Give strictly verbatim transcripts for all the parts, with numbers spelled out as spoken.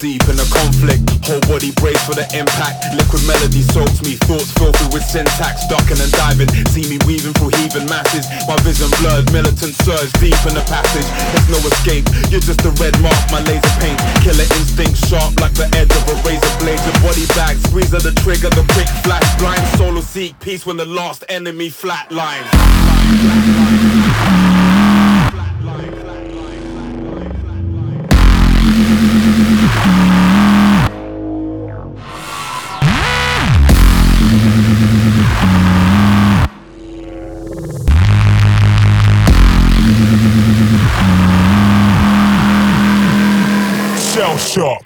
Deep in a conflict, whole body brace for the impact. Liquid melody soaks me, thoughts filthy with syntax. Ducking and diving, see me weaving through heaving masses. My vision blurred, militant surge deep in the passage. There's no escape, you're just a red mark, my laser paint. Killer instinct sharp like the edge of a razor blade. Your body bag, squeeze of the trigger, the quick flash. Blind solo seek peace when the last enemy flatlines. Shell shock.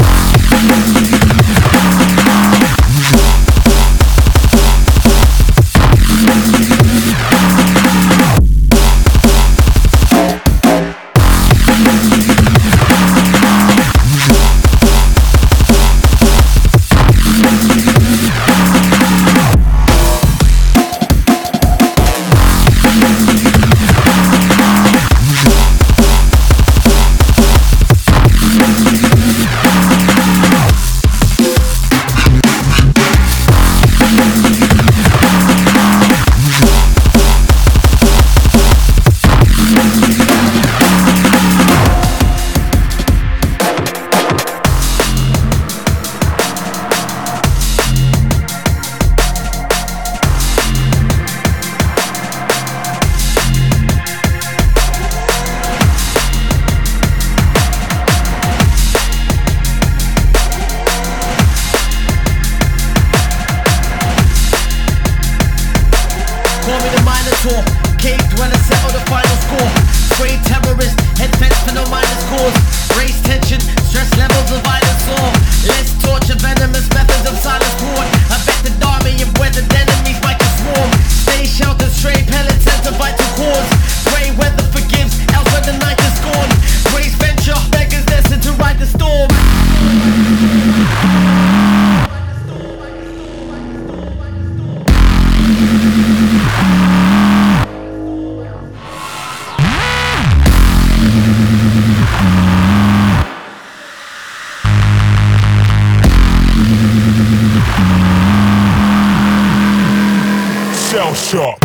Caved when I settle the final score. Sprayed terrorist, head fence for no minus cause. Raise tension, stress levels of violence soar. Less torture, venomous methods of silence court. I bet the army and weathered enemies might just swarm. Stay sheltered, stray pellets enter vital cause. Gray weather forgives, else when the night is gone. Grace venture, beggars destined to ride the storm. Shell shock.